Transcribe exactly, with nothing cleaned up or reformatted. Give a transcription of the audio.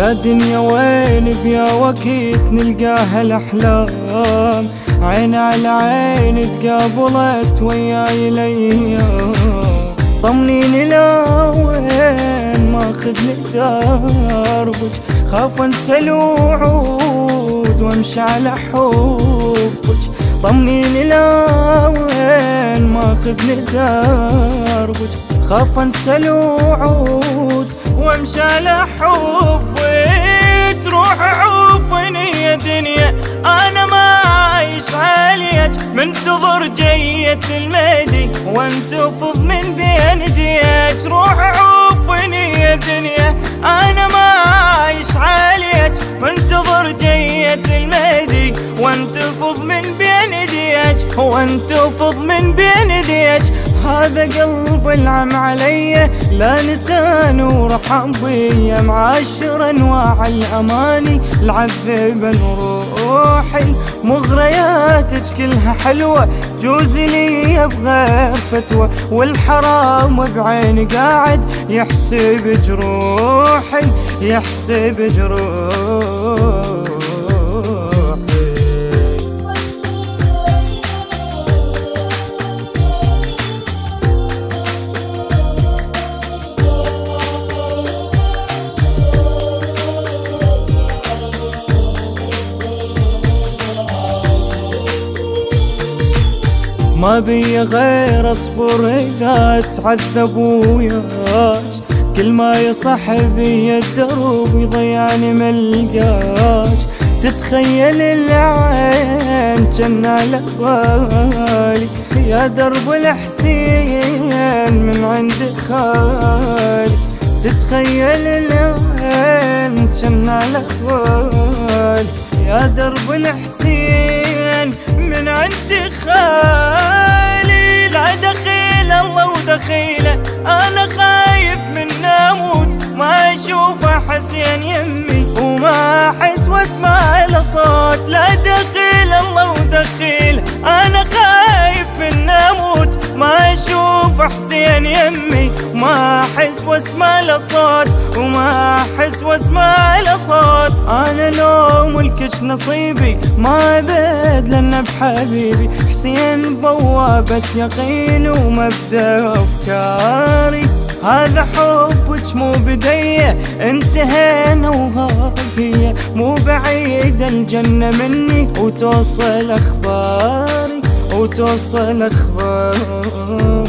يا دنيا وين بيا وقت نلقاها الأحلام، عين على عين تقابلت وياي الأيام. طمنيني لا وين ماخذني دربك، خاف انسى الوعود وامشي على حبك. طمنيني لا وين ماخذني دربك، خاف انسى الوعود وامشي على حبك. روح عوفني يا دنيا انا ما عايش عليك، منتظر جية المهدي وانتفض من بين ديك. روح عوفني يا دنيا انا ما عايش عليك، منتظر جية المهدي وانتفض من بين ديك، وانتفض من بين ديك. هذا قلب العم علي لا نسان ورحم بيا، معاشر انواع الاماني العذبا روحي. مغرياتك كلها حلوه جوزي لي بغير فتوى، والحرام بعيني قاعد يحسب جروحي، يحسب جروحي. ما بي غير اصبر اذا تعذب وياك، كل ما يصح بي الدرب يضيعني ملقاك. تتخيل العين جنة لبالي، يا درب الحسين من عند خالي. تتخيل العين جنة لبالي، يا درب الحسين من عند خالي. لا دخيل الله ودخيله انا خايف من اموت، ما اشوف حسين يمي وما احس واسمع له صوت. لا دخيل الله ودخيله انا خايف من اموت، ما اشوف حسين يمي وما احس واسمع له صوت، وما احس واسمع له صوت. انا لو ملكش نصيبي ما ابد لنا بحبيبي حسين، بوابة يقين ومبدأ افكاري. هذا حبك مو بديه انتهينا وهاهية، مو بعيد الجنة مني وتوصل اخباري، وتوصل اخباري.